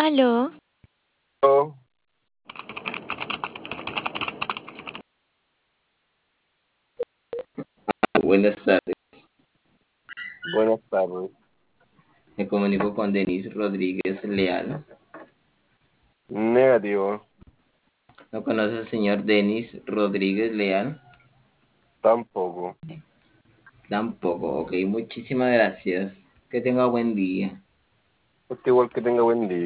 Aló, Oh, Buenas tardes. buenas tardes. Me comunico con Denis Rodríguez Leal. Negativo, ¿No conoce al señor Denis Rodríguez Leal? tampoco. Tampoco. Ok, muchísimas gracias. Que tenga buen día. Este igual que tenga buen día.